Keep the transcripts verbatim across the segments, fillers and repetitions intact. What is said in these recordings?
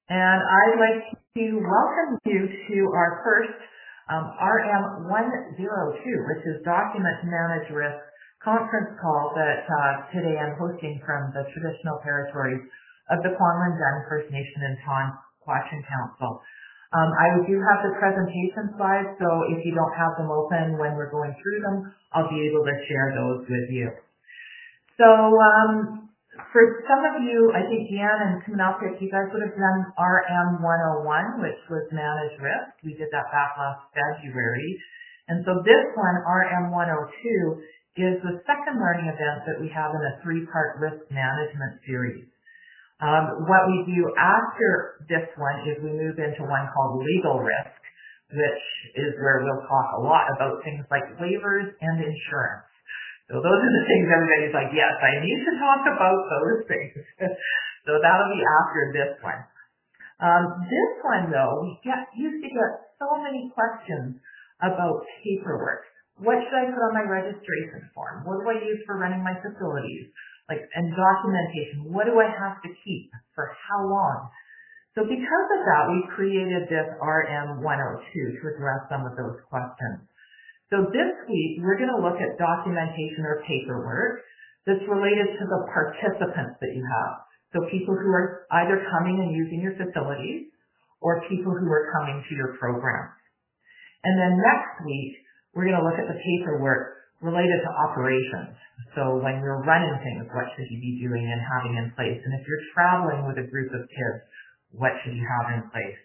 And I'd like to welcome you to our first um, R M one oh two, which is Document Manage Risk conference call that uh, today I'm hosting from the traditional territories of the Kwanlin Dun First Nation and Ton-Quachin Council. Um, I do have the presentation slides, so if you don't have them open when we're going through them, I'll be able to share those with you. So um, for some of you, I think Deanne and Kumanalpik, you guys would have done R M one oh one, which was Manage Risk. We did that back last February. And so this one, R M one oh two, is the second learning event that we have in a three-part risk management series. Um, what we do after this one is we move into one called Legal Risk, which is where we'll talk a lot about things like waivers and insurance. So those are the things everybody's like, yes, I need to talk about those things. So that'll be after this one. Um, this one, though, we get, used to get so many questions about paperwork. What should I put on my registration form? What do I use for running my facilities? Like, and documentation. What do I have to keep for how long? So because of that, we created this R M one oh two to address some of those questions. So this week, we're going to look at documentation or paperwork that's related to the participants that you have. So people who are either coming and using your facilities or people who are coming to your program. And then next week, we're going to look at the paperwork related to operations. So when you're running things, what should you be doing and having in place? And if you're traveling with a group of kids, what should you have in place?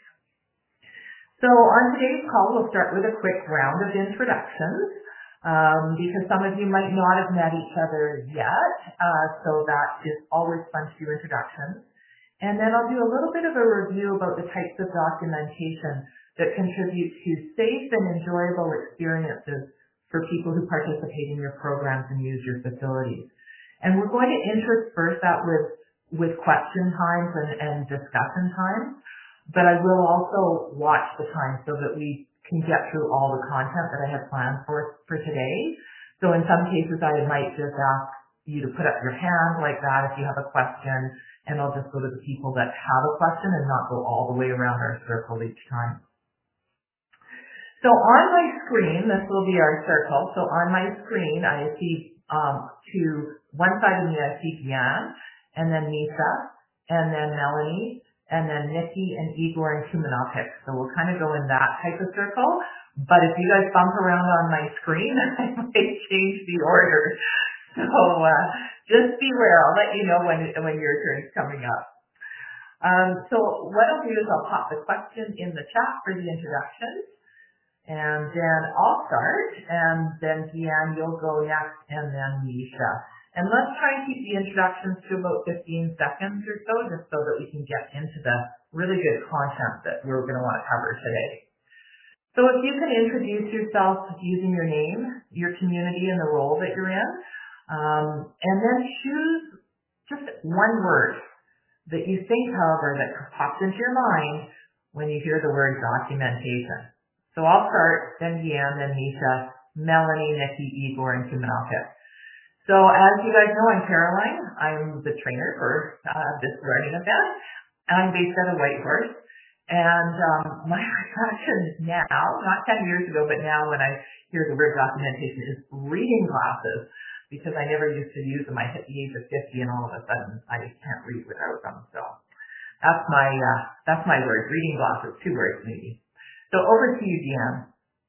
So on today's call, we'll start with a quick round of introductions um, because some of you might not have met each other yet, uh, so that is always fun to do introductions. And then I'll do a little bit of a review about the types of documentation that contribute to safe and enjoyable experiences for people who participate in your programs and use your facilities. And we're going to intersperse that with, with question times and, and discussion times. But I will also watch the time so that we can get through all the content that I have planned for, for today. So in some cases, I might just ask you to put up your hand like that if you have a question, and I'll just go to the people that have a question and not go all the way around our circle each time. So on my screen, this will be our circle. So on my screen, I see um, to one side of me, I see Deanne, and then Nisha, and then Melanie, and then Nikki and Igor and Kumanalpik. So we'll kind of go in that type of circle. But if you guys bump around on my screen, I might change the order. So uh, just beware. I'll let you know when, when your turn is coming up. Um, so what I'll do is I'll pop the question in the chat for the introduction. And then I'll start, and then Deanne, you'll go next, and then Nisha. And let's try and keep the introductions to about fifteen seconds or so, just so that we can get into the really good content that we're going to want to cover today. So if you can introduce yourself using your name, your community, and the role that you're in, um, and then choose just one word that you think of or that pops into your mind when you hear the word documentation. So I'll start, then Deanne, then Nisha, Melanie, Nikki, Igor, and Kumanalpik. So as you guys know, I'm Caroline. I'm the trainer for uh, this learning event. I'm based out of Whitehorse. And um, my reaction now, not ten years ago, but now when I hear the word documentation is reading glasses, because I never used to use them. I hit the age of fifty and all of a sudden I just can't read without them. So that's my, uh, that's my word, reading glasses, two words maybe. So over to you, Deanne.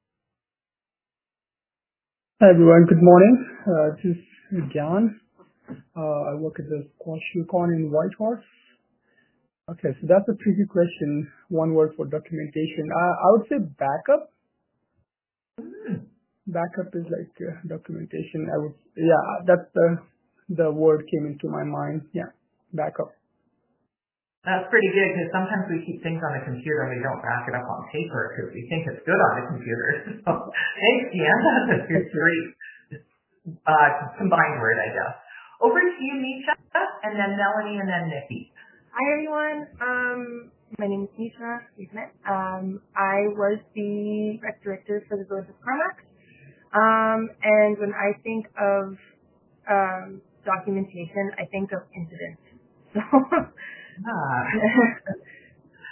Hi everyone, good morning. Uh, this is John. Uh, I work at the Squash Yukon in Whitehorse. Okay, so that's a tricky question. One word for documentation. Uh, I would say backup. Mm. Backup is like uh, documentation. I would, yeah, that's the the word came into my mind. Yeah, backup. That's pretty good because sometimes we keep things on the computer and we don't back it up on paper because we think it's good on the computer. So thanks, Deanne. That's a great uh, combined word, I guess. Over to you, Nisha, and then Melanie, and then Nikki. Hi, everyone. Um, my name is Nisha. We've met. Um, I was the rec director for the Village of Carmack. Um, and when I think of um, documentation, I think of incidents. So Ah.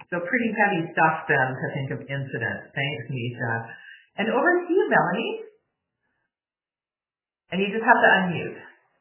So pretty heavy stuff then to think of incidents. Thanks, Nisha. And over to you, Melanie. And you just have to unmute.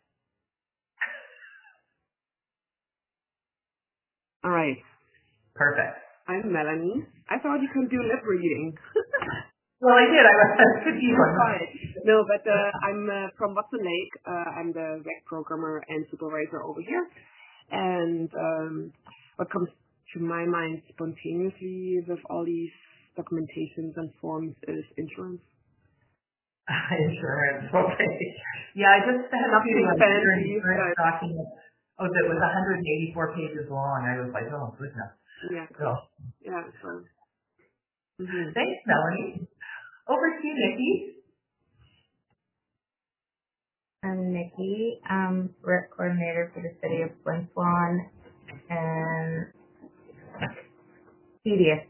All right. Perfect. I'm Melanie. I thought you could do lip reading. Well, I did. I was good. No, but uh, I'm uh, from Watson Lake. Uh, I'm the rec programmer and supervisor over here. And um, what comes to my mind spontaneously with all these documentations and forms is insurance. Insurance, okay. Yeah, I just had a few insurance documents. Oh, that was one hundred eighty-four pages long. I was like, oh, goodness. Yeah. So. Yeah, so. Mm-hmm. Thanks, Melanie. Over to you, Nikki. I'm Nikki. I'm rec coordinator for the city of Flin Flon, and tedious.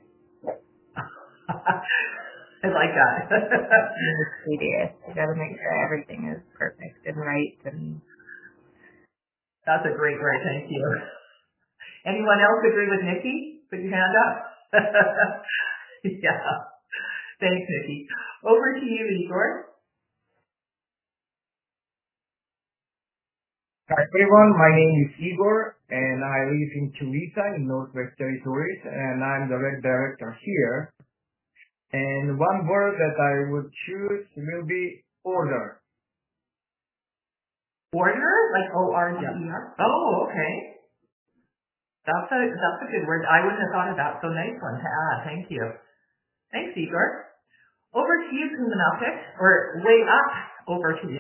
I like that. It's tedious. You got to make sure everything is perfect and right. And that's a great word. Thank you. Anyone else agree with Nikki? Put your hand up. Yeah. Thanks, Nikki. Over to you, Igor. Hi everyone, my name is Igor and I live in Tooele in Northwest Territories and I'm the rec director here. And one word that I would choose will be order. Order? Like O R D E R? Oh, okay. That's a, that's a good word. I wouldn't have thought of that. So nice one to add. Thank you. Thanks, Igor. Over to you, Kumanapik, or way up over to you.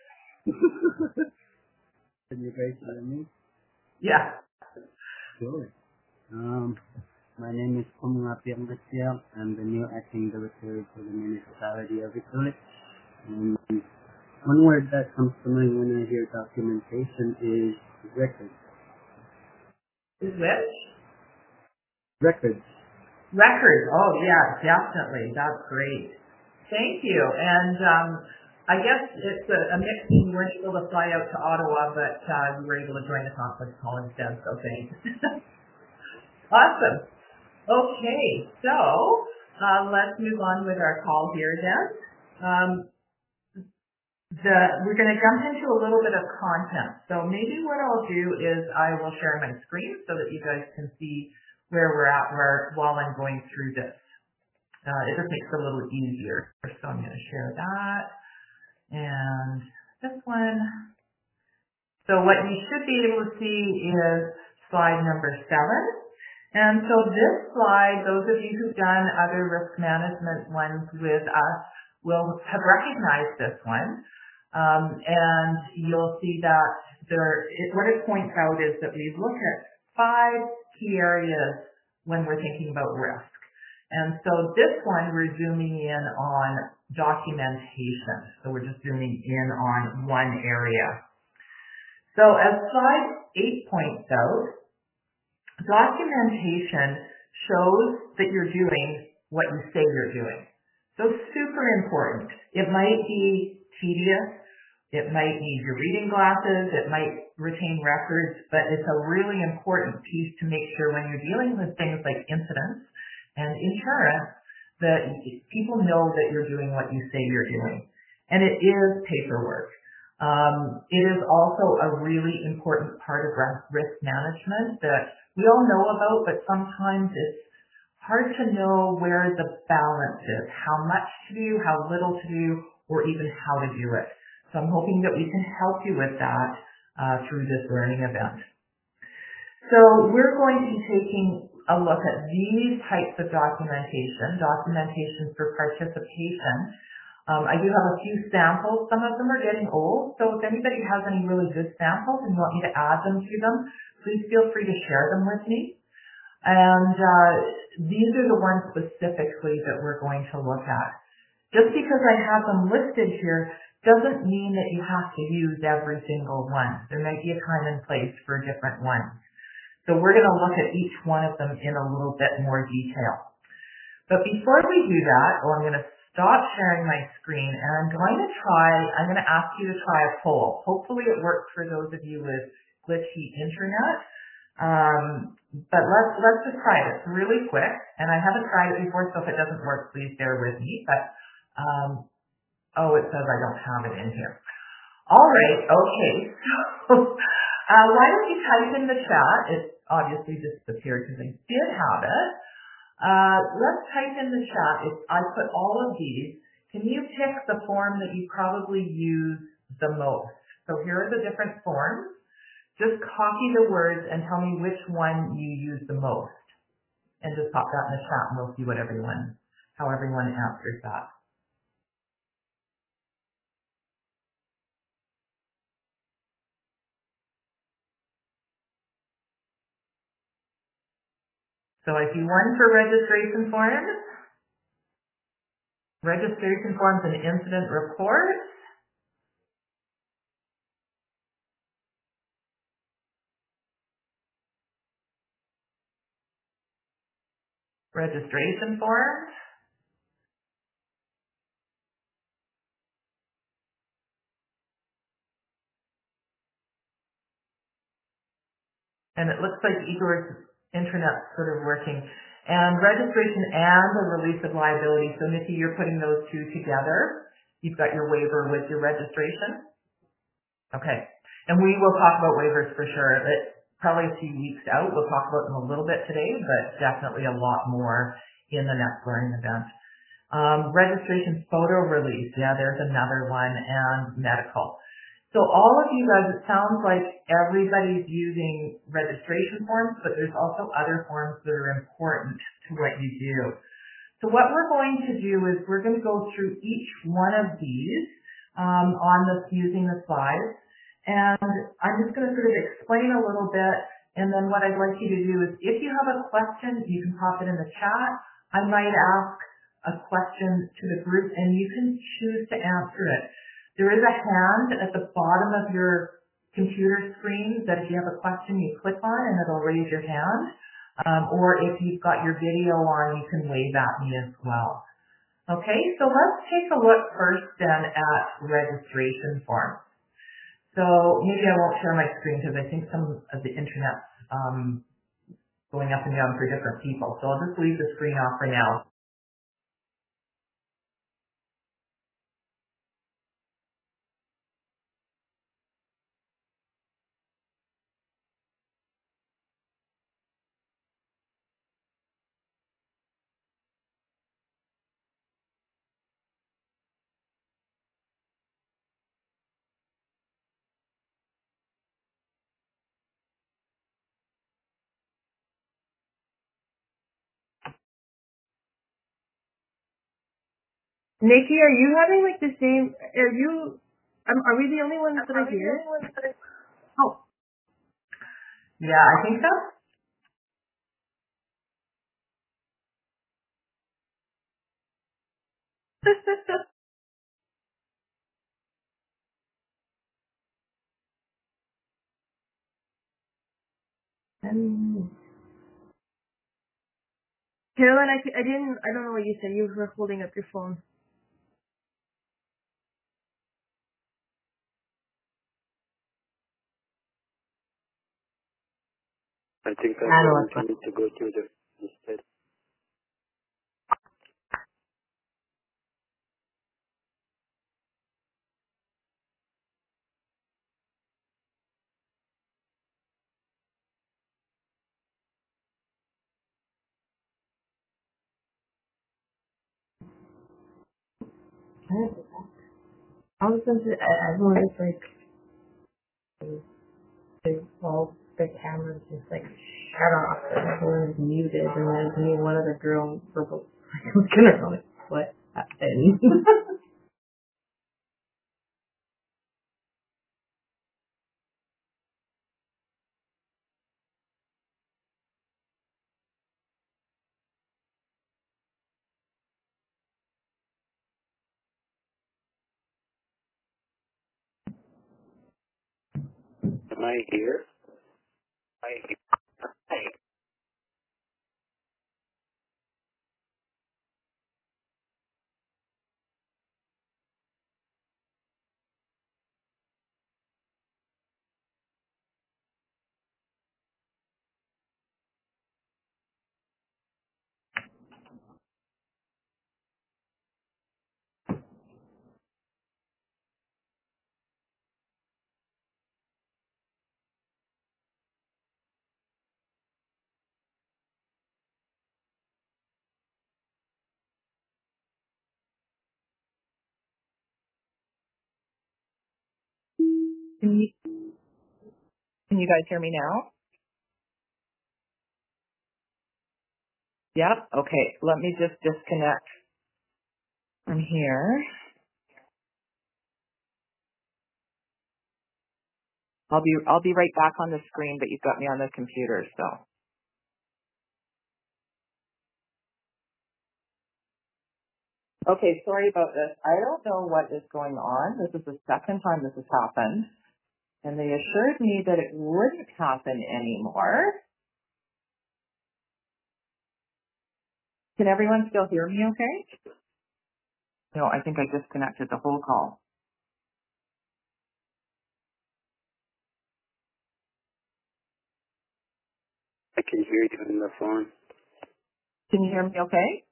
Can you guys hear me? Yeah. Sure. Um, my name is Kumanapik Masyam. I'm the new acting director for the municipality of Italy. And one word that comes to mind when I hear documentation is records. Is which? Records. Records. Oh, yeah, definitely. That's great. Thank you. And um, I guess it's a, a mix. You weren't able to fly out to Ottawa, but uh, you were able to join the conference call instead, so thanks. Awesome. Okay, so uh, let's move on with our call here then. Um, the, we're going to jump into a little bit of content. So maybe what I'll do is I will share my screen so that you guys can see where we're at where, while I'm going through this. Uh, it just makes it a little easier. So I'm going to share that. And this one. So what you should be able to see is slide number seven. And so this slide, those of you who've done other risk management ones with us will have recognized this one. Um, and you'll see that there, it, what it points out is that we look at five key areas when we're thinking about risk. And so this one, we're zooming in on documentation. So we're just zooming in on one area. So as slide eight points out, documentation shows that you're doing what you say you're doing. So super important. It might be tedious. It might need your reading glasses. It might retain records, but it's a really important piece to make sure when you're dealing with things like incidents and insurance, that people know that you're doing what you say you're doing. And it is paperwork. Um, it is also a really important part of risk management that we all know about, but sometimes it's hard to know where the balance is, how much to do, how little to do, or even how to do it. So I'm hoping that we can help you with that uh, through this learning event. So we're going to be taking a look at these types of documentation, documentation for participation. Um, I do have a few samples. Some of them are getting old, so if anybody has any really good samples and you want me to add them to them, please feel free to share them with me. And uh, these are the ones specifically that we're going to look at. Just because I have them listed here doesn't mean that you have to use every single one. There might be a time and place for different ones. So we're going to look at each one of them in a little bit more detail. But before we do that, oh, I'm going to stop sharing my screen and I'm going to try, I'm going to ask you to try a poll. Hopefully it works for those of you with glitchy internet. Um, but let's let's just try it. It's really quick, and I haven't tried it before, so if it doesn't work, please bear with me. But um, oh, it says I don't have it in here. All right, okay. So uh, why don't you type in the chat? It obviously disappeared because I did have it. Uh, let's type in the chat. If I put all of these, can you pick the form that you probably use the most? So here are the different forms. Just copy the words and tell me which one you use the most. And just pop that in the chat and we'll see what everyone, how everyone answers that. So I see one for registration forms, registration forms and incident reports, registration forms, and it looks like Igor's internet's sort of working. And registration and the release of liability. So Nikki, you're putting those two together. You've got your waiver with your registration. Okay. And we will talk about waivers for sure. It's probably a few weeks out. We'll talk about them a little bit today, but definitely a lot more in the next learning event. Um, registration photo release. Yeah, there's another one, and medical. So all of you guys, it sounds like everybody's using registration forms, but there's also other forms that are important to what you do. So what we're going to do is we're going to go through each one of these um, on this using the slides, and I'm just going to sort of explain a little bit, and then what I'd like you to do is if you have a question, you can pop it in the chat. I might ask a question to the group, and you can choose to answer it. There is a hand at the bottom of your computer screen that if you have a question, you click on and it'll raise your hand. Um, or if you've got your video on, you can wave at me as well. Okay, so let's take a look first then at registration forms. So maybe I won't share my screen because I think some of the internet's um, going up and down for different people. So I'll just leave the screen off for now. Nikki, are you having like the same? Are you? Um, are we the only ones that are here? Oh, yeah, I think so. um, Carolyn, I, I didn't. I don't know what you said. You were holding up your phone. I think I'm going to need to go to the instead. I was going to, I, I wanted to like, to all the cameras just like shut off and everyone was muted and then me and one other girl were both, I was gonna go like, what happened? Am I here? I Can you, can you guys hear me now? Yep. Okay. Let me just disconnect from here. I'll be I'll be right back on the screen, but you've got me on the computer, so. Okay, sorry about this. I don't know what is going on. This is the second time this has happened, and they assured me that it wouldn't happen anymore. Can everyone still hear me okay? No, I think I disconnected the whole call. I can hear you on the phone. Can you hear me okay?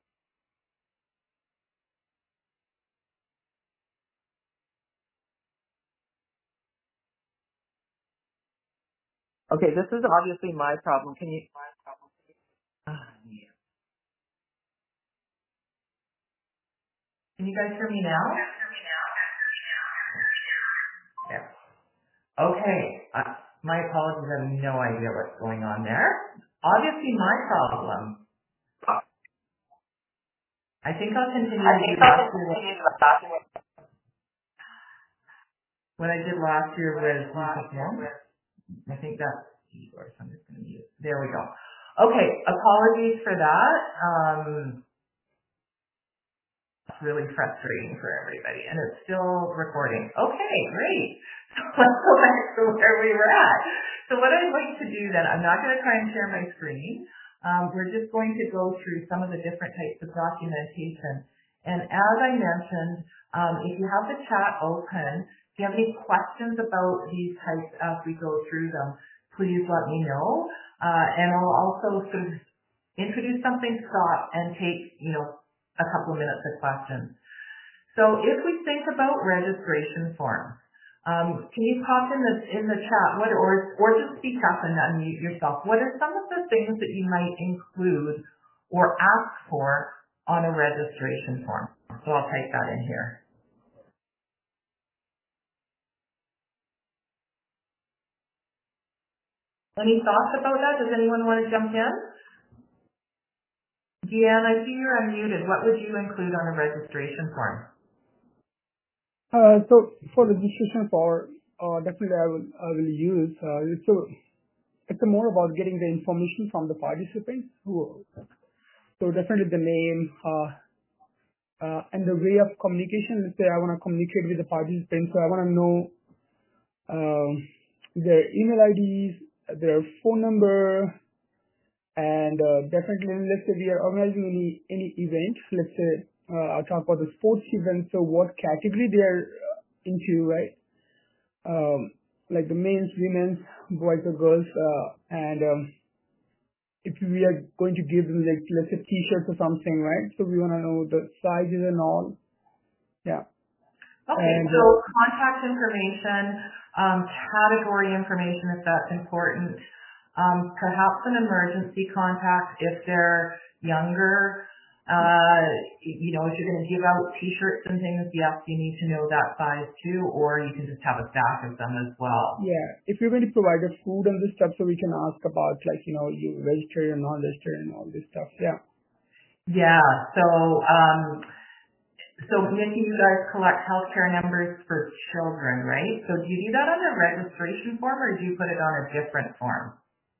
Okay, this is obviously my problem. Can you... Ah, yeah. Can you guys hear me now? Yeah. Okay. Uh, my apologies. I have no idea what's going on there. Obviously my problem. I think I'll continue I think I'll continue last year. What I did last year was I think that's keyboard, so I'm just going to mute. There we go. Okay, apologies for that. Um, it's really frustrating for everybody, and it's still recording. Okay, great. So let's go back to where we were at. So what I'd like to do then, I'm not going to try and share my screen. Um, we're just going to go through some of the different types of documentation. And as I mentioned, um, if you have the chat open, if you have any questions about these types as we go through them, please let me know. Uh, and I'll also sort of introduce something, stop, and take, you know, a couple of minutes of questions. So if we think about registration forms, um, can you pop in the in the chat, what or or just speak up and unmute yourself? What are some of the things that you might include or ask for on a registration form? So I'll type that in here. Any thoughts about that? Does anyone want to jump in? Deanne, I see you're unmuted. What would you include on a registration form? Uh, so for registration for uh, definitely I will I will use uh, so it's more about getting the information from the participants who so definitely the name uh, uh, and the way of communication. Let's say I want to communicate with the participants, so I want to know um, their email I Ds, their phone number, and uh, definitely let's say we are organizing any any event. Let's say uh, I'll talk about the sports event. So what category they are into, right? Um, like the men's, women's, boys or girls, uh, and um, if we are going to give them like let's say t-shirts or something, right? So we want to know the sizes and all. Yeah. Okay, And, so uh, contact information, um, category information if that's important, um, perhaps an emergency contact if they're younger. Uh, you know, if you're going to give out t-shirts and things, yes, you need to know that size too, or you can just have a stack of them as well. yeah, if you're going to provide the food and this stuff, so we can ask about like, you know, you vegetarian, non-vegetarian, all this stuff. Yeah. Yeah, so, um, so Nikki, you guys collect healthcare numbers for children, right? So do you do that on a registration form or do you put it on a different form?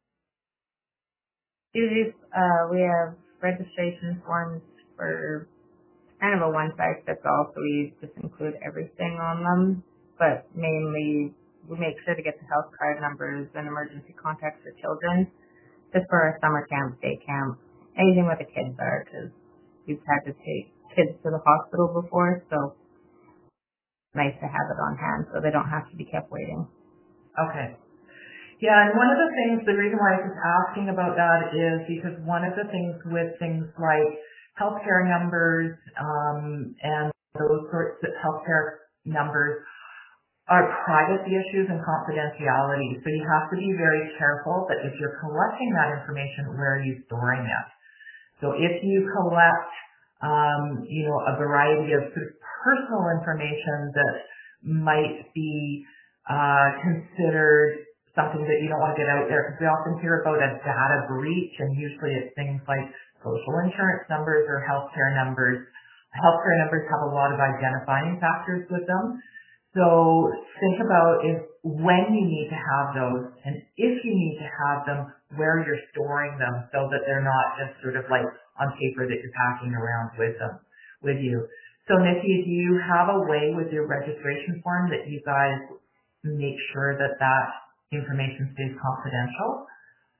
Usually, uh, we have registration forms for kind of a one-size-fits-all, so we just include everything on them. But mainly, we make sure to get the health card numbers and emergency contacts for children, just for our summer camp, day camp, anything where the kids are, because we've had to take kids to the hospital before, so it's nice to have it on hand so they don't have to be kept waiting. Okay. Yeah, and one of the things, the reason why I was asking about that is because one of the things with things like healthcare numbers um, and those sorts of healthcare numbers are privacy issues and confidentiality. So you have to be very careful that if you're collecting that information, where are you storing it? So if you collect, um, you know, a variety of sort of personal information that might be uh, considered something that you don't want to get out there? Because we often hear about a data breach, and usually it's things like social insurance numbers or healthcare numbers. Healthcare numbers have a lot of identifying factors with them. So think about if when you need to have those, and if you need to have them, where you're storing them so that they're not just sort of like on paper that you're packing around with them, with you. So Nikki, do you have a way with your registration form that you guys make sure that that information stays confidential?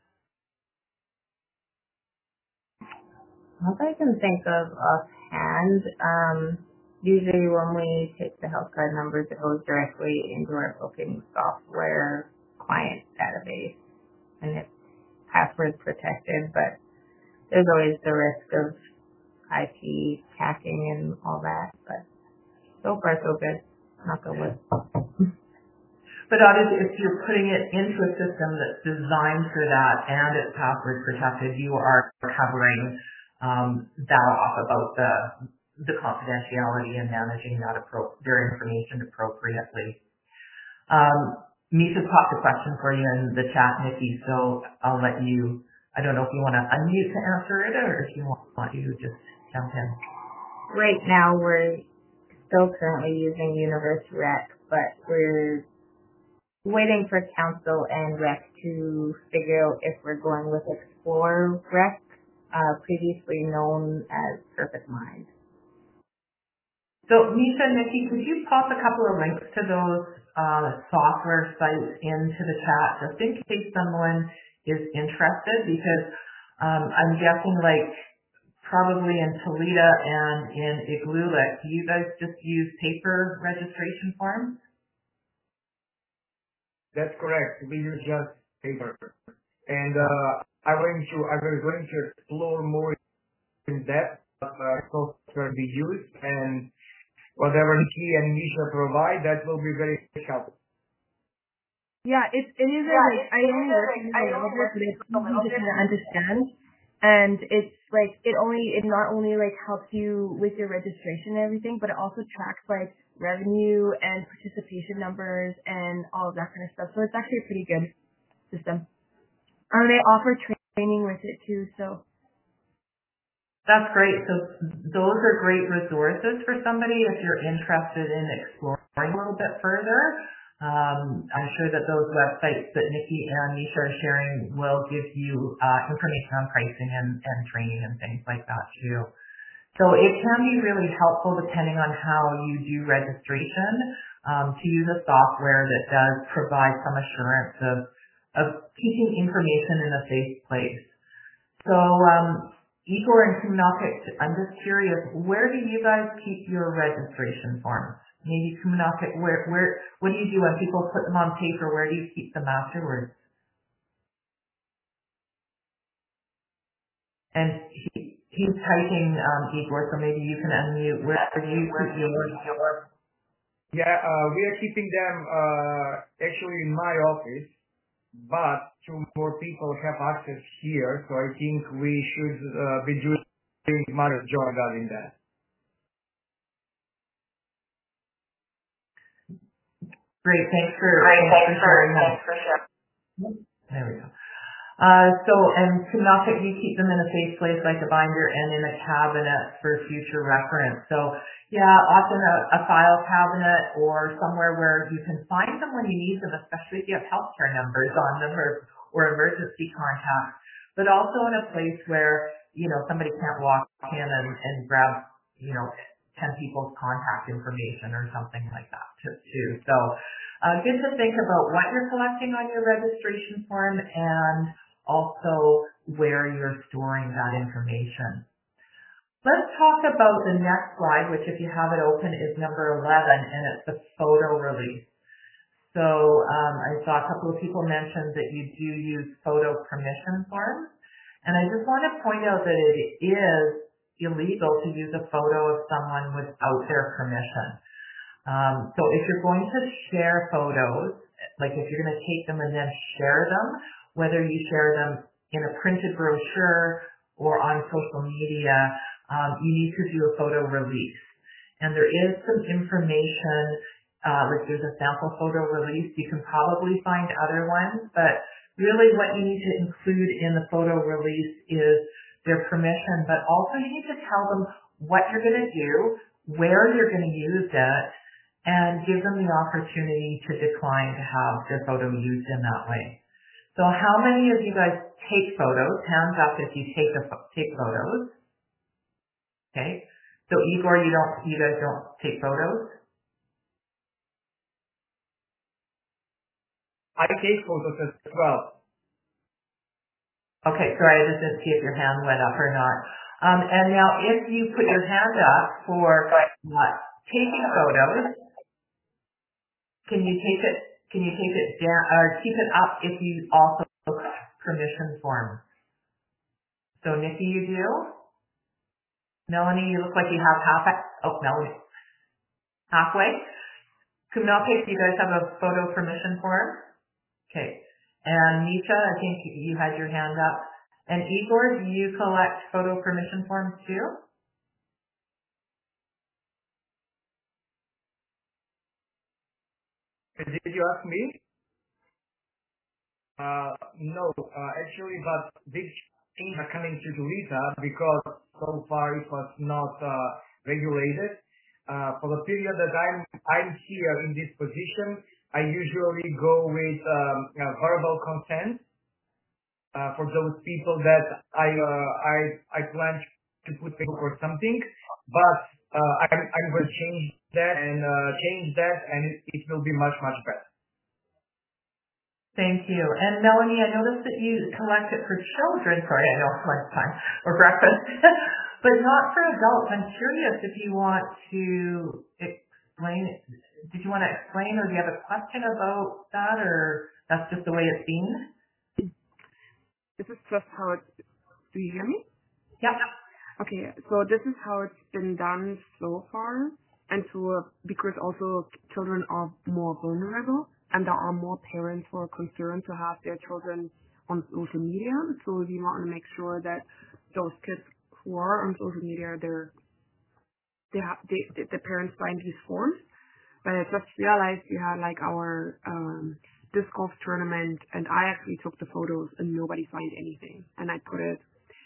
Not that I can think of offhand. Um, usually when we take the health card numbers, it goes directly into our booking software client database, and it's password protected, but there's always the risk of I P hacking and all that, but so far so good. Knock on wood. But obviously, if you're putting it into a system that's designed for that and it's password protected, you are covering um, that off about the the confidentiality and managing that appro- their information appropriately. Um, Misha's popped a question for you in the chat, Nikki, so I'll let you, I don't know if you want to unmute to answer it or if you want you to just jump in. Right now we're still currently using Universe Rec, but we're waiting for council and rec to figure out if we're going with Explore Rec, uh, previously known as Perfect Mind. So Misha and Nikki, could you pop a couple of links to those uh, software sites into the chat just in case someone is interested? Because um, I'm guessing like probably in Toledo and in Igloolik, do you guys just use paper registration forms? That's correct. We use just paper. And uh, I'm going to I'm going to explore more in depth of uh, software we use, and whatever Nikki and Misha provide, that will be very helpful. Yeah, it it is a, like I only work in a little bit, but it's easy to kind of understand. And it's like it only it not only like helps you with your registration and everything, but it also tracks like revenue and participation numbers and all of that kind of stuff. So it's actually a pretty good system. And they offer training with it too, so That's great. So those are great resources for somebody if you're interested in exploring a little bit further. Um, I'm sure that those websites that Nikki and Misha are sharing will give you uh, information on pricing and, and training and things like that too. So it can be really helpful depending on how you do registration um, to use a software that does provide some assurance of, of keeping information in a safe place. So um, Igor and Kumnakik, I'm just curious, where do you guys keep your registration forms? Maybe Kumnakik, where, where, what do you do when people put them on paper? Where do you keep them afterwards? And he, he's typing, um, Igor, so maybe you can unmute. Where do you keep your? Yeah, uh, we are keeping them uh, actually in my office, but two more people have access here, so I think we should uh, be doing much job regarding that. Great, thanks for, Great, thanks, thanks for sharing that. Thanks for sharing. There we go. Uh, so, and Kumnakik, you keep them in a safe place like a binder and in a cabinet for future reference. So, yeah, often a, a file cabinet or somewhere where you can find them when you need them, especially if you have healthcare numbers on them or, or emergency contacts, but also in a place where, you know, somebody can't walk in and, and grab, you know, ten people's contact information or something like that too. So, uh, good to think about what you're collecting on your registration form and also where you're storing that information. Let's talk about the next slide, which if you have it open is number eleven, and it's the photo release. So um, I saw a couple of people mention that you do use photo permission forms, and I just want to point out that it is illegal to use a photo of someone without their permission. Um, so if you're going to share photos, like if you're going to take them and then share them, whether you share them in a printed brochure or on social media, um, you need to do a photo release. And there is some information uh, like there's a sample photo release. You can probably find other ones, but really what you need to include in the photo release is their permission, but also you need to tell them what you're going to do, where you're going to use it, and give them the opportunity to decline to have their photo used in that way. So how many of you guys take photos? Hands up if you take a, take photos. Okay. So Igor, you don't, you guys don't take photos? I take photos as well. Okay, sorry, I just didn't see if your hand went up or not. Um, and now if you put your hand up for uh, taking photos, can you take it, can you take it down, or keep it up if you also permission forms? So Nikki, you do? Melanie, you look like you have half, oh, Melanie, halfway? Kumelke, do you guys have a photo permission form? Okay. And Nisha, I think you had your hand up. And Igor, do you collect photo permission forms too? Did you ask me? Uh, no, uh, actually, but these things are coming to Lisa because so far it was not uh, regulated. Uh, for the period that I'm I'm here in this position, I usually go with um, uh, verbal consent uh, for those people that I uh, I I plan to put Facebook or something. But uh, I'm I'm going to change that and uh, change that, and it, it will be much much better. Thank you. And Melanie, I noticed that you collect it for children. Sorry, I know it's lunchtime or breakfast, but not for adults. I'm curious if you want to explain. Did you want to explain, or do you have a question about that, or that's just the way it's been? This is just how it. Do you hear me? Yeah. Okay, so this is how it's been done so far, and so uh, because also children are more vulnerable. And there are more parents who are concerned to have their children on social media. So we want to make sure that those kids who are on social media, they're, they have, they, the parents find these forms. But I just realized we had like our um, disc golf tournament, and I actually took the photos, and nobody signed anything. And I put it.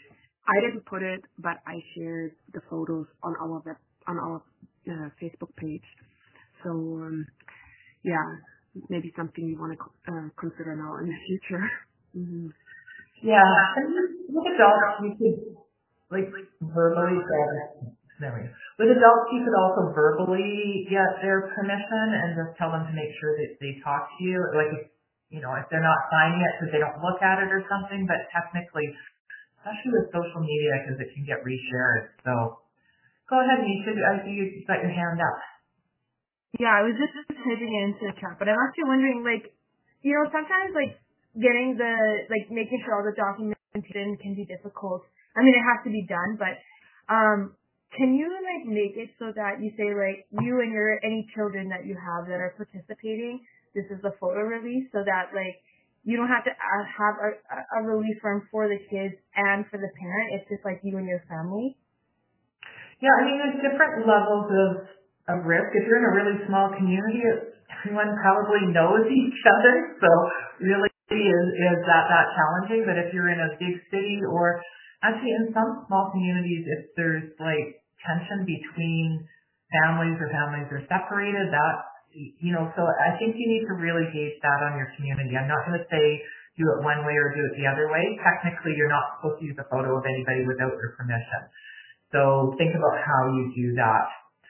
I didn't put it, but I shared the photos on our web, on our uh, Facebook page. So um, yeah. Maybe something you want to uh, consider now in the future. Mm-hmm. Yeah, and with adults, you could like verbally there we go. With adults, you could also verbally get their permission and just tell them to make sure that they talk to you. Like, if, you know, if they're not signing it because they don't look at it or something. But technically, especially with social media, because it can get reshared. So go ahead, Nisha. I see you got your hand up. Yeah, I was just typing it into the chat, but I'm actually wondering, like, you know, sometimes, like, getting the, like, making sure all the documentation can be difficult. I mean, it has to be done, but, um, can you, like, make it so that you say, like, you and your, any children that you have that are participating, this is the photo release, so that, like, you don't have to have a, a release form for the kids and for the parent. It's just, like, you and your family. Yeah, I mean, there's different levels of of risk. If you're in a really small community, everyone probably knows each other, so really is, is that that challenging. But if you're in a big city, or actually in some small communities, if there's like tension between families or families are separated, that, you know, so I think you need to really gauge that on your community. I'm not going to say do it one way or do it the other way. Technically, you're not supposed to use a photo of anybody without their permission. So think about how you do that.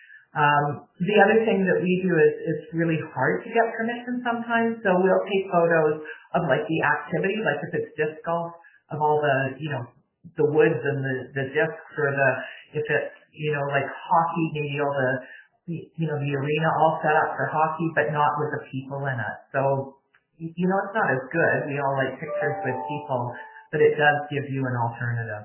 Um, the other thing that we do is it's really hard to get permission sometimes. So we'll take photos of like the activity, like if it's disc golf, of all the, you know, the woods and the, the discs, or the, if it's, you know, like hockey, maybe all the, you know, the arena all set up for hockey, but not with the people in it. So, you know, it's not as good. We all like pictures with people, but it does give you an alternative.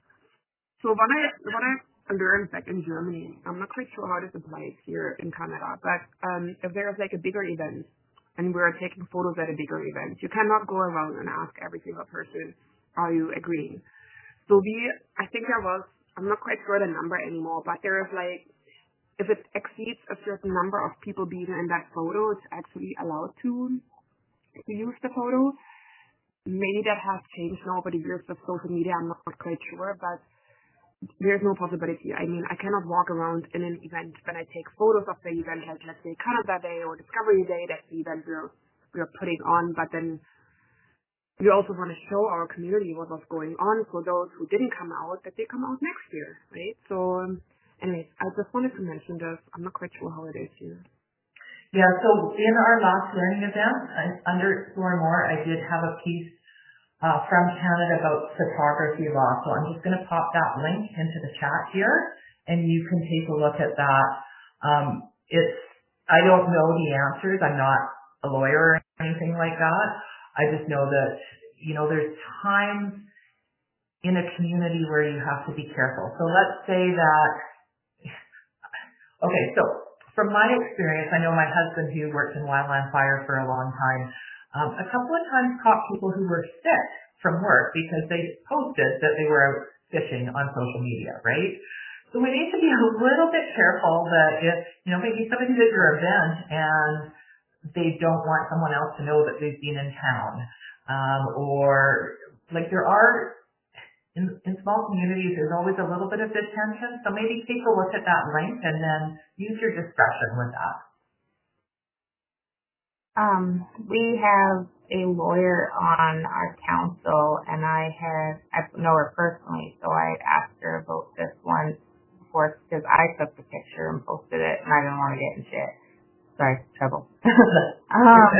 So what I, what I, learned back in Germany. I'm not quite sure how this applies here in Canada, but um, if there's like a bigger event and we're taking photos at a bigger event, you cannot go around and ask every single person, are you agreeing? So we, I think there was, I'm not quite sure the number anymore, but there is like if it exceeds a certain number of people being in that photo, it's actually allowed to, to use the photo. Maybe that has changed now over the years with social media, I'm not quite sure, but there's no possibility. I mean, I cannot walk around in an event when I take photos of the event, like let's say Canada Day or Discovery Day, that's the event we're, we're putting on, but then we also want to show our community what was going on for those who didn't come out, that they come out next year, right? So, um, anyways, I just wanted to mention this. I'm not quite sure how it is here. Yeah, so in our last learning event, under Explore More, I did have a piece uh, from Canada about photography law. So I'm just going to pop that link into the chat here, and you can take a look at that. Um, it's I don't know the answers. I'm not a lawyer or anything like that. I just know that, you know, there's times in a community where you have to be careful. So let's say that, okay, so from my experience, I know my husband who worked in wildland fire for a long time, um, a couple of times caught people who were sick from work because they posted that they were out fishing on social media, right? So we need to be a little bit careful that if, you know, maybe somebody's at your event and they don't want someone else to know that they've been in town. Um, or like there are, in, in small communities, there's always a little bit of this tension. So maybe take a look at that link and then use your discretion with that. Um, we have a lawyer on our council, and I had, I know her personally, so I asked her about this one before, because I took the picture and posted it, and I didn't want to get in shit. Sorry, trouble. um,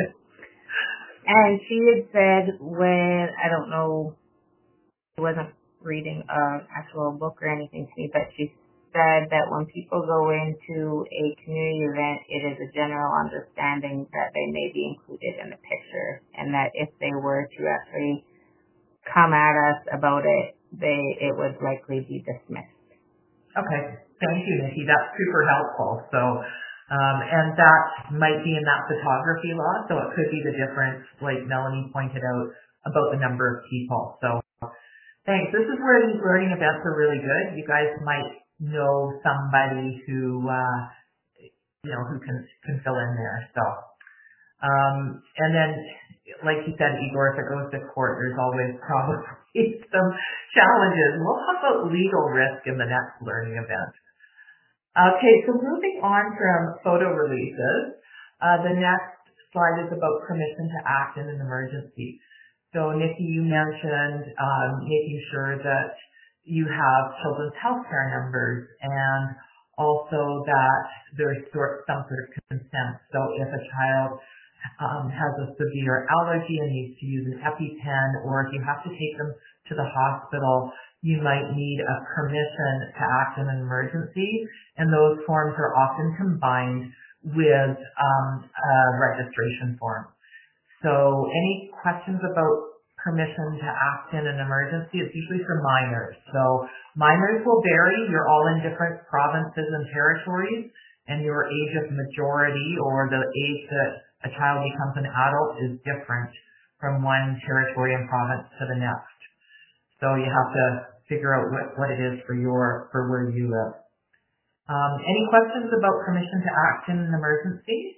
and she had said when, I don't know, she wasn't reading an actual book or anything to me, but she said that when people go into a community event, it is a general understanding that they may be included in the picture, and that if they were to actually come at us about it, they it would likely be dismissed. Okay, thank you, Nikki. That's super helpful. So, um, and that might be in that photography law, so it could be the difference, like Melanie pointed out, about the number of people. So, thanks. This is where these learning events are really good. You guys might know somebody who, uh, you know, who can, can fill in there. So, um, and then, like you said, Igor, if it goes to court, there's always probably some challenges. We'll talk about legal risk in the next learning event. Okay, so moving on from photo releases, uh, the next slide is about permission to act in an emergency. So, Nikki, you mentioned um, making sure that you have children's health care numbers and also that there's sort, some sort of consent. So if a child um, has a severe allergy and needs to use an EpiPen, or if you have to take them to the hospital, you might need a permission to act in an emergency, and those forms are often combined with um, a registration form. So any questions about permission to act in an emergency? It's usually for minors. So minors will vary. You're all in different provinces and territories, and your age of majority or the age that a child becomes an adult is different from one territory and province to the next. So you have to figure out what, what it is for your for where you live. Um, any questions about permission to act in an emergency?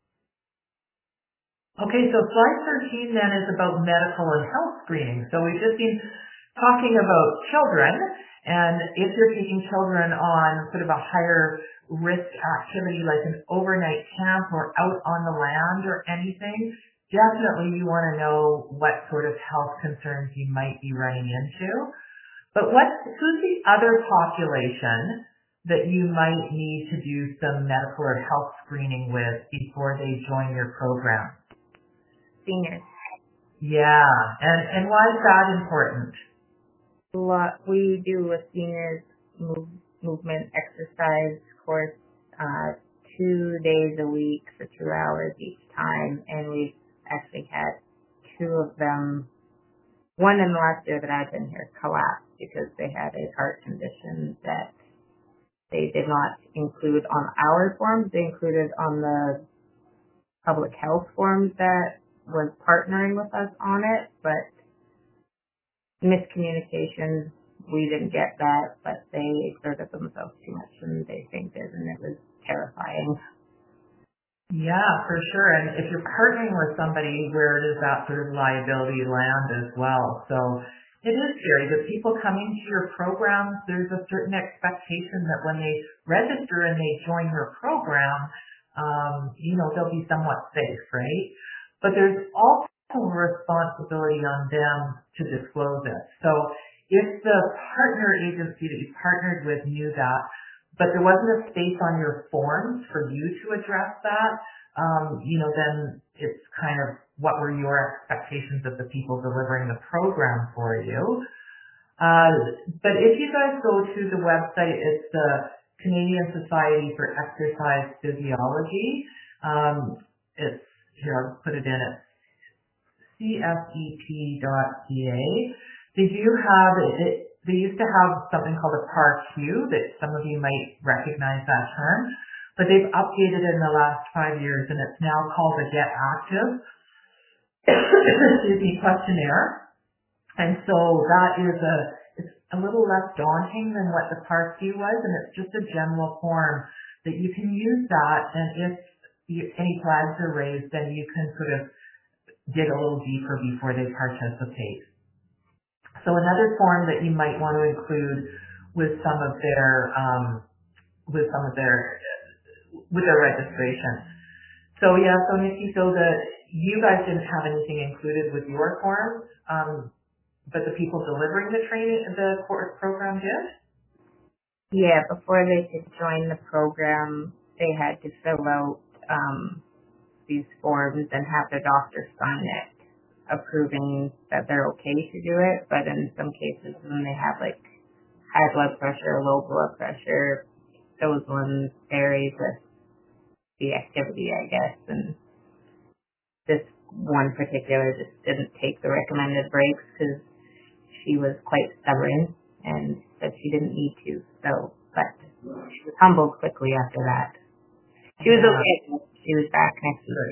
Okay, so slide thirteen then is about medical and health screening. So we've just been talking about children, and if you're taking children on sort of a higher risk activity like an overnight camp or out on the land or anything, definitely you want to know what sort of health concerns you might be running into. But what, who's the other population that you might need to do some medical or health screening with before they join your program? Seniors. Yeah, and, and why is that important? We do a seniors move, movement exercise course uh, two days a week for two hours each time, and we've actually had two of them. One in the last year that I've been here collapsed because they had a heart condition that they did not include on our forms. They included on the public health forms that was partnering with us on it, but miscommunication we didn't get that, but they exerted themselves too much and they fainted, and it was terrifying. Yeah, for sure. And if you're partnering with somebody, where does that sort of liability land as well? So it is scary. The people coming to your programs, there's a certain expectation that when they register and they join your program, um, you know, they'll be somewhat safe, right? But there's also a responsibility on them to disclose it. So if the partner agency that you partnered with knew that, but there wasn't a space on your forms for you to address that, um, you know, then it's kind of what were your expectations of the people delivering the program for you. Uh, but if you guys go to the website, it's the Canadian Society for Exercise Physiology. Um, it's, here, I'll put it in, it's C F E P dot C A. They do have, it, they used to have something called a P A R Q that some of you might recognize that term, but they've updated it in the last five years and it's now called a Get Active excuse me, questionnaire. And so that is a, it's a little less daunting than what the P A R Q was, and it's just a general form that you can use that, and if you, any flags are raised, then you can sort of dig a little deeper before they participate. So another form that you might want to include with some of their um, with some of their with their registration. So yeah, so Nikki, so the you guys didn't have anything included with your forms, um, but the people delivering the training, the course program did. Yeah, before they could join the program, they had to fill out um, these forms and have their doctor sign it, approving that they're okay to do it. But in some cases, when they have like high blood pressure, low blood pressure, those ones vary with the activity, I guess. And this one particular just didn't take the recommended breaks because she was quite stubborn and said she didn't need to. So, but she was humbled quickly after that. She was Yeah. okay. She was back next week.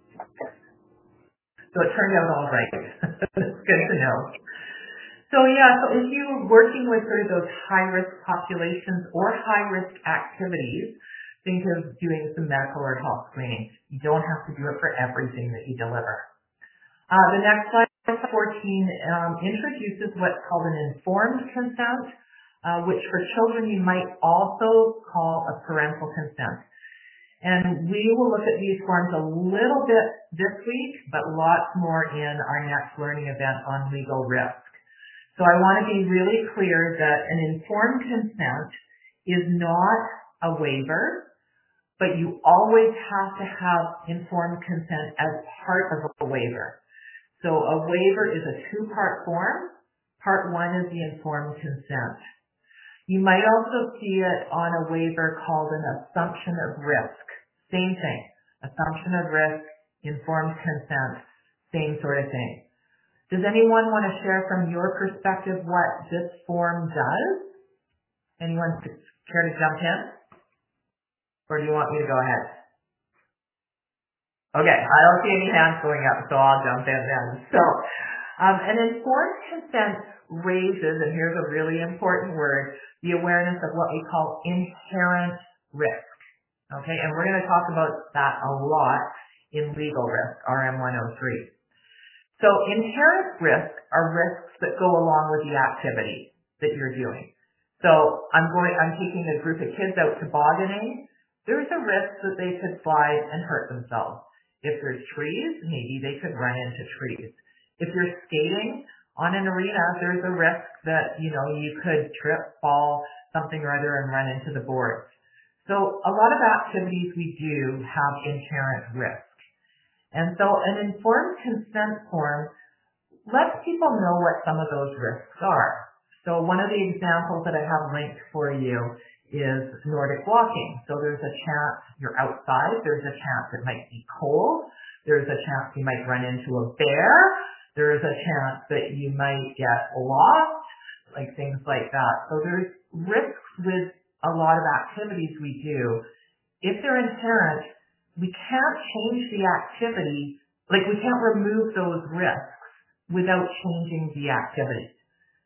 So it turned out all right. That's good to know. So yeah, so if you're working with sort of those high-risk populations or high-risk activities, think of doing some medical or health screening. You don't have to do it for everything that you deliver. Uh, the next slide, fourteen, um, introduces what's called an informed consent, uh, which for children you might also call a parental consent. And we will look at these forms a little bit this week, but lots more in our next learning event on legal risk. So I want to be really clear that an informed consent is not a waiver, but you always have to have informed consent as part of a waiver. So a waiver is a two-part form. Part one is the informed consent. You might also see it on a waiver called an assumption of risk. Same thing. Assumption of risk, informed consent, same sort of thing. Does anyone want to share from your perspective what this form does? Anyone care to jump in? Or do you want me to go ahead? Okay, I don't see any hands going up, so I'll jump in then. So, um, an informed consent raises, and here's a really important word, the awareness of what we call inherent risk. Okay, and we're going to talk about that a lot in legal risk, R M one oh three. So inherent risks are risks that go along with the activity that you're doing. So I'm going, I'm taking a group of kids out tobogganing. There's a risk that they could slide and hurt themselves. If there's trees, maybe they could run into trees. If you're skating on an arena, there's a risk that, you know, you could trip, fall, something or other and run into the boards. So a lot of activities we do have inherent risk. And so an informed consent form lets people know what some of those risks are. So one of the examples that I have linked for you is Nordic walking. So there's a chance you're outside, there's a chance it might be cold, there's a chance you might run into a bear, there's a chance that you might get lost, like things like that. So there's risks with a lot of activities we do. If they're inherent, we can't change the activity, like we can't remove those risks without changing the activity.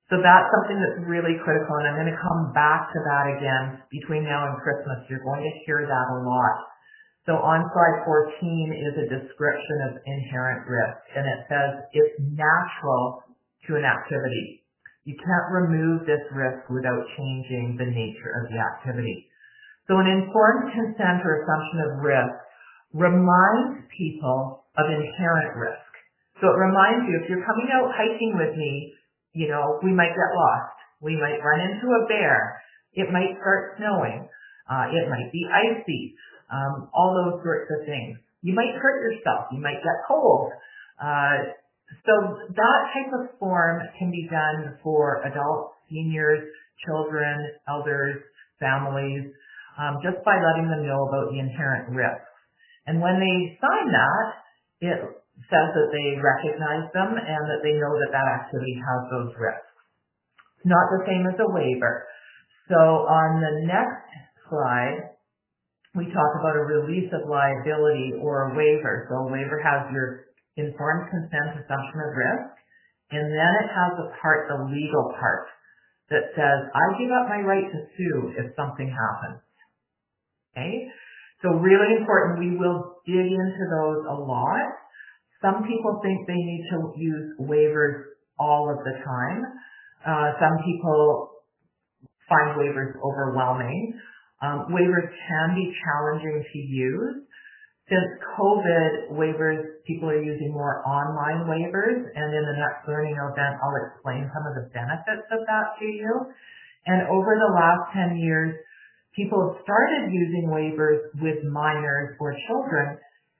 So that's something that's really critical, and I'm going to come back to that again between now and Christmas. You're going to hear that a lot. So on slide fourteen is a description of inherent risk, and it says it's natural to an activity. You can't remove this risk without changing the nature of the activity. So an informed consent or assumption of risk reminds people of inherent risk. So it reminds you, if you're coming out hiking with me, you know, we might get lost. We might run into a bear. It might start snowing. Uh, it might be icy. Um, all those sorts of things. You might hurt yourself. You might get cold. Uh, so that type of form can be done for adults, seniors, children, elders, families, um, just by letting them know about the inherent risks. And when they sign that, it says that they recognize them and that they know that that activity has those risks. It's not the same as a waiver. So on the next slide, we talk about a release of liability or a waiver. So a waiver has your informed consent assumption of risk, and then it has the part, the legal part, that says, I give up my right to sue if something happens. Okay? So really important, we will dig into those a lot. Some people think they need to use waivers all of the time. Uh, some people find waivers overwhelming. Um, waivers can be challenging to use. Since COVID, waivers, people are using more online waivers, and in the next learning event, I'll explain some of the benefits of that to you. And over the last ten years, people have started using waivers with minors or children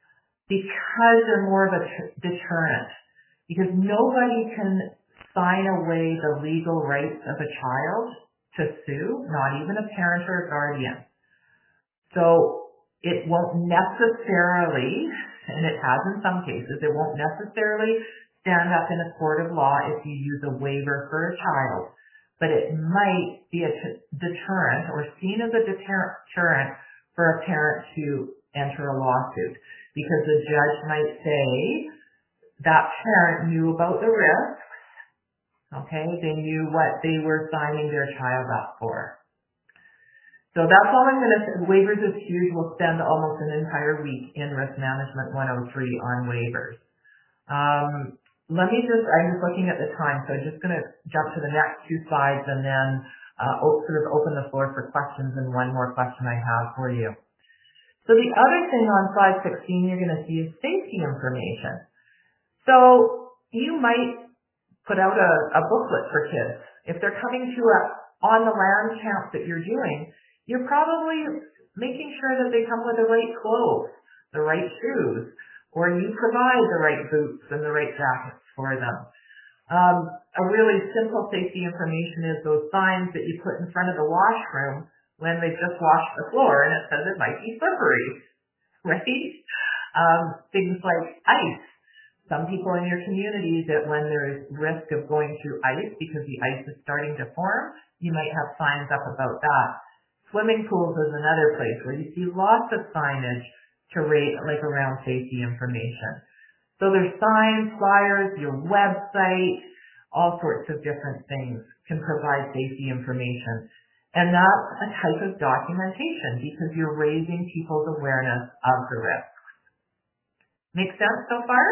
because they're more of a t- deterrent. Because nobody can sign away the legal rights of a child to sue, not even a parent or a guardian. So it won't necessarily, and it has in some cases, it won't necessarily stand up in a court of law if you use a waiver for a child, but it might be a t- deterrent or seen as a deterrent for a parent to enter a lawsuit, because the judge might say that parent knew about the risk. Okay, they knew what they were signing their child up for. So that's all I'm going to say. Waivers is huge. We'll spend almost an entire week in Risk Management one oh three on waivers. Um, let me just, I'm just looking at the time, so I'm just going to jump to the next two slides and then uh, sort of open the floor for questions, and one more question I have for you. So the other thing on slide sixteen you're going to see is safety information. So you might put out a, a booklet for kids. If they're coming to a on the land camp that you're doing, you're probably making sure that they come with the right clothes, the right shoes, or you provide the right boots and the right jackets for them. Um, a really simple safety information is those signs that you put in front of the washroom when they just washed the floor and it says it might be slippery, right? Um, things like ice. Some people in your community that when there's risk of going through ice because the ice is starting to form, you might have signs up about that. Swimming pools is another place where you see lots of signage to rate, like around safety information. So there's signs, flyers, your website, all sorts of different things can provide safety information. And that's a type of documentation because you're raising people's awareness of the risk. Make sense so far?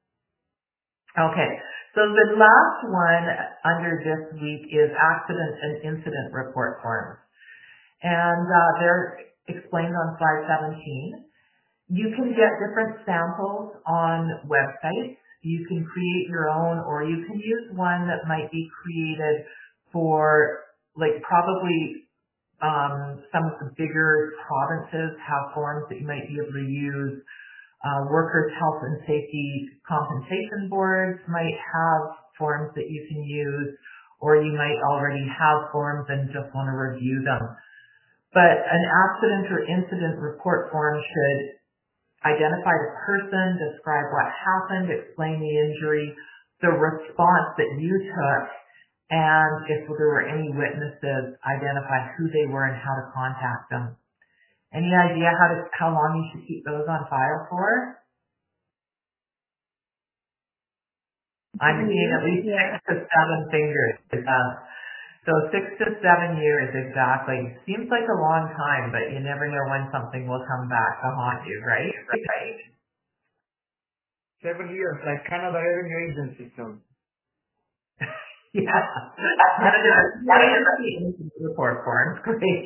Okay, so the last one under this week is accident and incident report forms. And uh, they're explained on slide seventeen. You can get different samples on websites. You can create your own, or you can use one that might be created for, like probably um, some of the bigger provinces have forms that you might be able to use. Uh, workers' health and safety compensation boards might have forms that you can use, or you might already have forms and just want to review them. But an accident or incident report form should identify the person, describe what happened, explain the injury, the response that you took, and if there were any witnesses, identify who they were and how to contact them. Any idea how to, how long you should keep those on file for? I'm seeing at least Yeah. six to seven fingers. Uh, so six to seven years exactly. Seems like a long time, but you never know when something will come back to haunt you, right? Right. Seven years, like Canada Revenue Agency. So. Yeah. That is that is the report form. Great.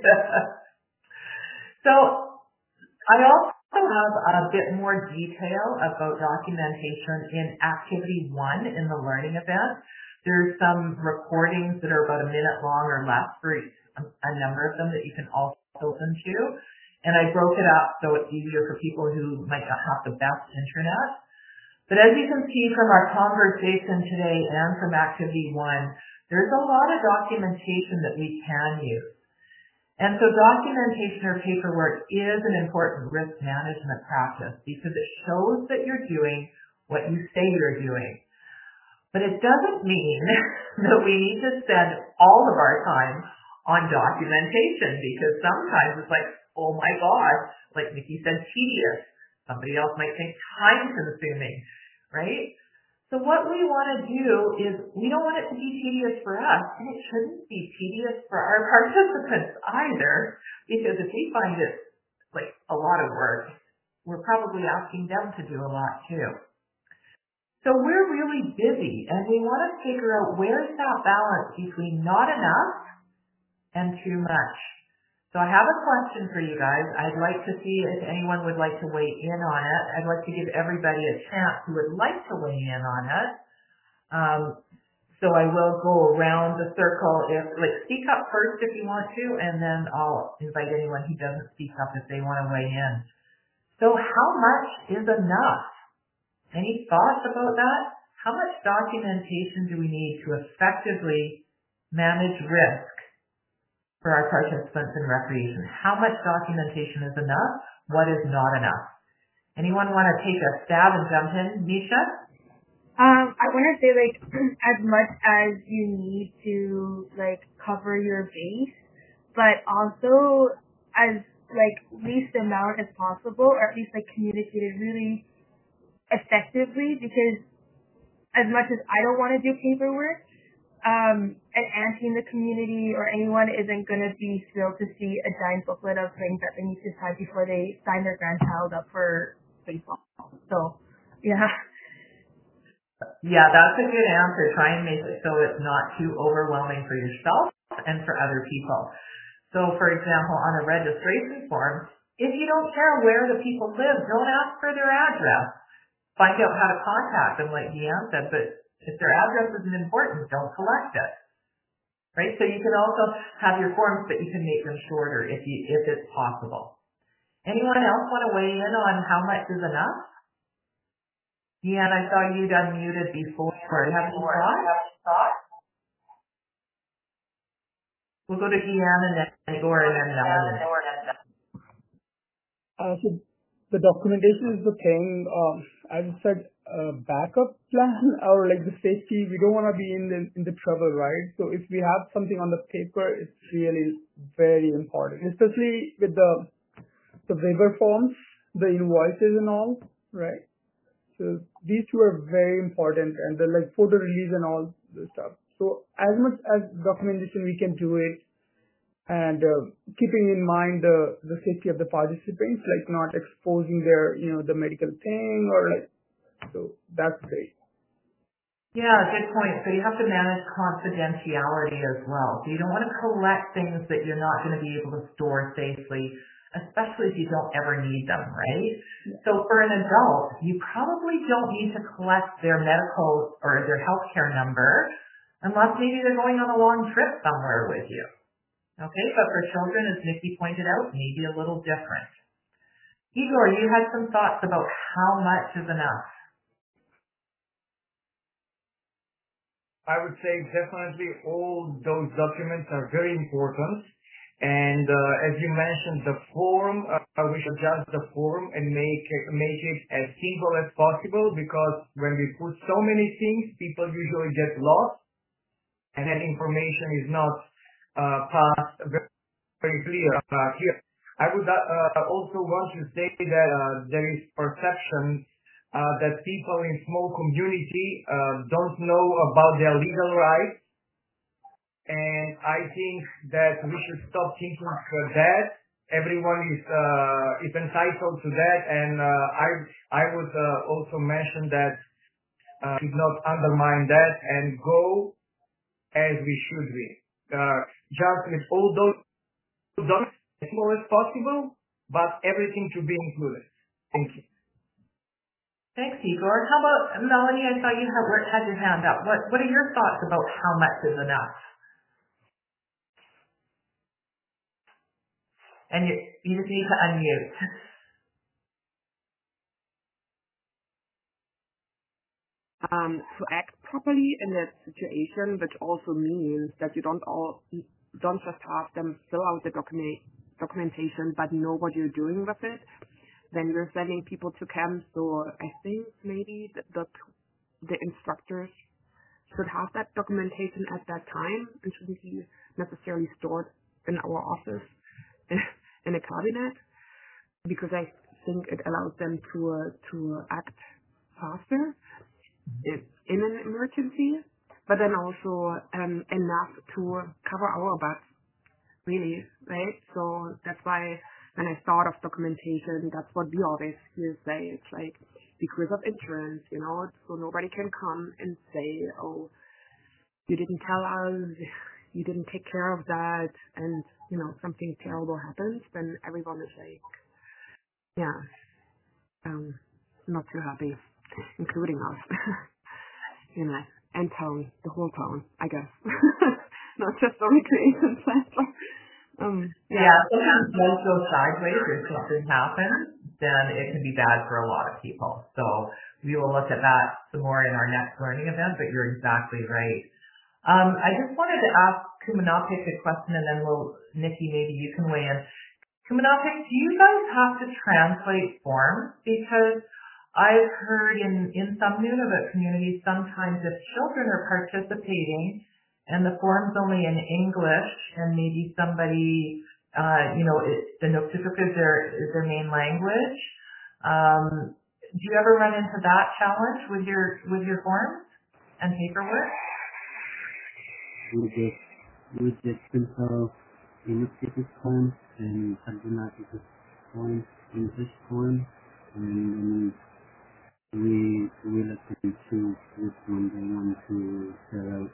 So I also have a bit more detail about documentation in activity one in the learning event. There's some recordings that are about a minute long or less for each, a number of them that you can also listen to. And I broke it up so it's easier for people who might not have the best internet. But as you can see from our conversation today and from activity one, there's a lot of documentation that we can use. And so documentation or paperwork is an important risk management practice because it shows that you're doing what you say you're doing. But it doesn't mean that we need to spend all of our time on documentation because sometimes it's like, oh my gosh, like Nikki said, tedious. Somebody else might think time consuming, right? So what we want to do is we don't want it to be tedious for us, and it shouldn't be tedious for our participants either, because if we find it like a lot of work, we're probably asking them to do a lot too. So we're really busy, and we want to figure out where's that balance between not enough and too much. So I have a question for you guys. I'd like to see if anyone would like to weigh in on it. I'd like to give everybody a chance who would like to weigh in on it. Um, so I will go around the circle. If like speak up first if you want to, and then I'll invite anyone who doesn't speak up if they want to weigh in. So how much is enough? Any thoughts about that? How much documentation do we need to effectively manage risk for our participants in recreation? How much documentation is enough? What is not enough? Anyone want to take a stab and jump in? Nisha? Um, I want to say, like, as much as you need to, like, cover your base, but also as, like, least amount as possible, or at least, like, communicated really effectively, because as much as I don't want to do paperwork, Um, an auntie in the community or anyone isn't going to be thrilled to see a giant booklet of things that they need to sign before they sign their grandchild up for baseball. So, yeah. Yeah, that's a good answer. Try and make it so it's not too overwhelming for yourself and for other people. So, for example, on a registration form, if you don't care where the people live, don't ask for their address. Find out how to contact them, like Deanne said, but if their address isn't important, don't collect it, right? So you can also have your forms, but you can make them shorter if you if it's possible. Anyone else want to weigh in on how much is enough? Deanne, I saw you'd unmuted before. Do you have any thoughts? We'll go to Deanne and then Igor and then Melanie. Uh, so the documentation is the thing. Um, as I said, uh, backup plan or like the safety, we don't want to be in the in the trouble, right? So if we have something on the paper, it's really very important, especially with the the waiver forms, the invoices and all, right? So these two are very important, and the like photo release and all the stuff. So as much as documentation we can do it, and uh, keeping in mind the the safety of the participants, like not exposing their you know the medical thing or like. So that's great. Yeah, good point. So you have to manage confidentiality as well. So you don't want to collect things that you're not going to be able to store safely, especially if you don't ever need them, right? Yeah. So for an adult, you probably don't need to collect their medical or their healthcare number unless maybe they're going on a long trip somewhere with you. Okay, but for children, as Nikki pointed out, maybe a little different. Igor, you had some thoughts about how much is enough. I would say definitely all those documents are very important. And uh, as you mentioned, the form, uh, we should adjust the form and make it, make it as simple as possible, because when we put so many things, people usually get lost and that information is not uh, passed very, very clear uh, here. I would uh, also want to say that uh, there is perception uh, that people in small community uh, don't know about their legal rights. And I think that we should stop thinking for that. Everyone is uh, is entitled to that, and uh, I I would uh, also mention that uh, should not undermine that and go as we should be. Uh, just with all those done as small as possible, but everything to be included. Thank you. Thanks, Igor. How about Melanie? I saw you had, had your hand up. What What are your thoughts about how much is enough? And you, you just need to unmute. Um, to act properly in that situation, which also means that you don't all don't just have them fill out the document documentation, but know what you're doing with it. Then you're sending people to camps. So I think maybe the the, the instructors should have that documentation at that time and shouldn't be necessarily stored in our office in a cabinet, because I think it allows them to uh, to act faster in, in an emergency, but then also um, enough to cover our butts, really, right? So that's why when I thought of documentation, that's what we always here say. It's like because of insurance, you know, so nobody can come and say, oh, you didn't tell us, you didn't take care of that, and, you know, something terrible happens, then everyone is like, yeah, um, not too happy, including us, you know, and town, the whole town, I guess, not just the recreation center. Um, yeah. yeah, sometimes those go sideways or something happens, then it can be bad for a lot of people. So we will look at that some more in our next learning event, but you're exactly right. Um, I just wanted to ask Kumanapik a question, and then we'll, Nikki, maybe you can weigh in. Kumanapik, do you guys have to translate forms? Because I've heard in, in some Nunavut communities, sometimes if children are participating and the form's only in English and maybe somebody, uh, you know, it, the Nukchukuk is their, is their main language, um, do you ever run into that challenge with your, with your forms and paperwork? We just we just simple Inuktitut form and Sardanatitut form, English form, and then we we let them choose which one they want to fill out.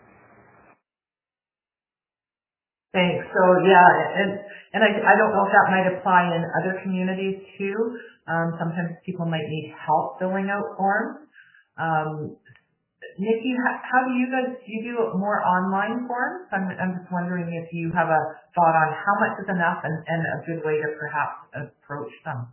Thanks. So yeah, and and I I don't know if that might apply in other communities too. Um, sometimes people might need help filling out forms. Um, Nikki, how, how do you guys, do you do more online forms? I'm, I'm just wondering if you have a thought on how much is enough and, and a good way to perhaps approach them.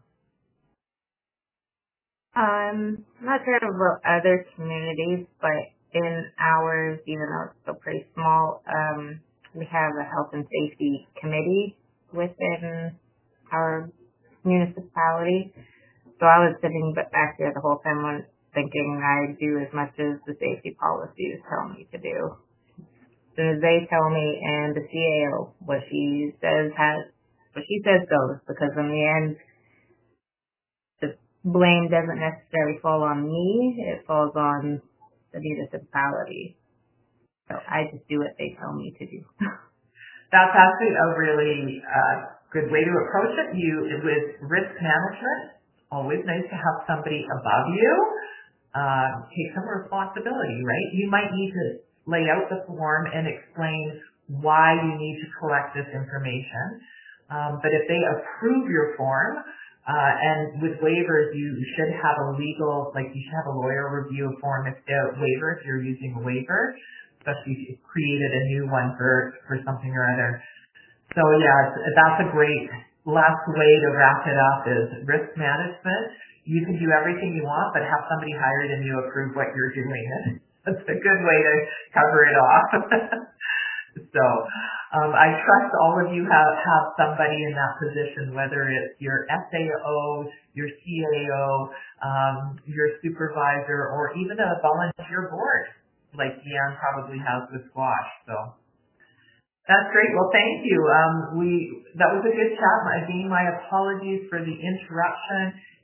Um, not sure about other communities, but in ours, even though it's still pretty small, um, we have a health and safety committee within our municipality. So I was sitting back there the whole time when thinking I do as much as the safety policies tell me to do. As soon as they tell me, and the C A O, what she says has, what she says goes, because in the end, the blame doesn't necessarily fall on me, it falls on the municipality. So I just do what they tell me to do. That's actually a really uh, good way to approach it. You, with risk management, always nice to have somebody above you uh, take some responsibility, right? You might need to lay out the form and explain why you need to collect this information. Um, but if they approve your form, uh, and with waivers, you should have a legal, like you should have a lawyer review a form if the waiver, if you're using a waiver, especially if you've created a new one for, for something or other. So yeah, that's a great last way to wrap it up is risk management. You can do everything you want, but have somebody hired and you approve what you're doing. That's a good way to cover it off. So um, I trust all of you have, have somebody in that position, whether it's your S A O, your C A O, um, your supervisor, or even a volunteer board like Deanne probably has with Squash. So that's great. Well, thank you. Um, we that was a good chat. Again, my apologies for the interruption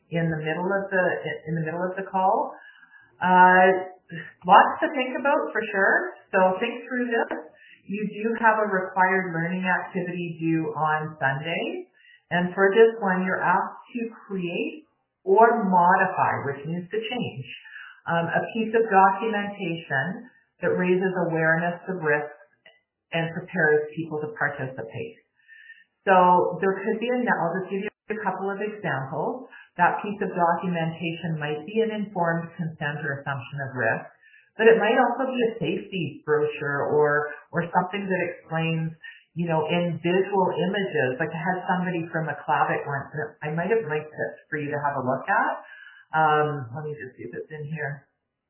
in the middle of the in the middle of the call. Uh, lots to think about for sure. So think through this. You do have a required learning activity due on Sunday, and for this one, you're asked to create or modify, which means to change, um, a piece of documentation that raises awareness of risk and prepares people to participate. So there could be a, I'll just give you a couple of examples. That piece of documentation might be an informed consent or assumption of risk, but it might also be a safety brochure or, or something that explains, you know, in visual images. Like I had somebody from a Clavic once, and I might have linked it for you to have a look at. Um, let me just see if it's in here.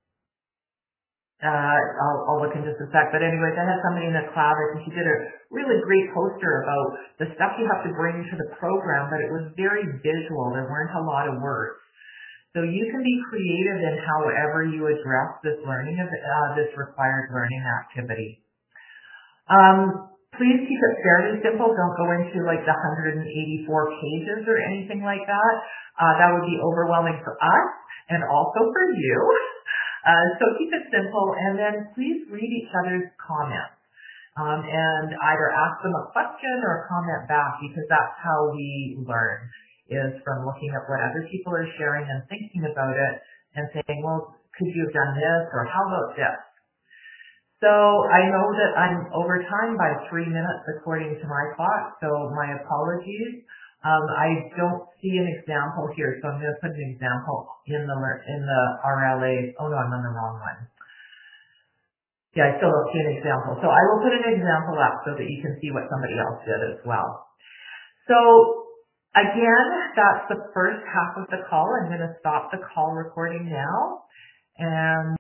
Uh, I'll, I'll look in just a sec. But anyways, I had somebody in the Clavic, and she did a really great poster about the stuff you have to bring to the program, but it was very visual. There weren't a lot of words. So you can be creative in however you address this learning of uh, this required learning activity. Um, please keep it fairly simple. Don't go into like the one hundred eighty-four pages or anything like that. Uh, that would be overwhelming for us and also for you. Uh, so keep it simple, and then please read each other's comments um, and either ask them a question or comment back, because that's how we learn, is from looking at what other people are sharing and thinking about it and saying, well, could you have done this, or how about this? So I know that I'm over time by three minutes according to my clock, so my apologies. Um, I don't see an example here, so I'm going to put an example in the in the R L A. Oh no, I'm on the wrong one. Yeah, I still don't see an example. So I will put an example up so that you can see what somebody else did as well. So again, that's the first half of the call. I'm going to stop the call recording now, and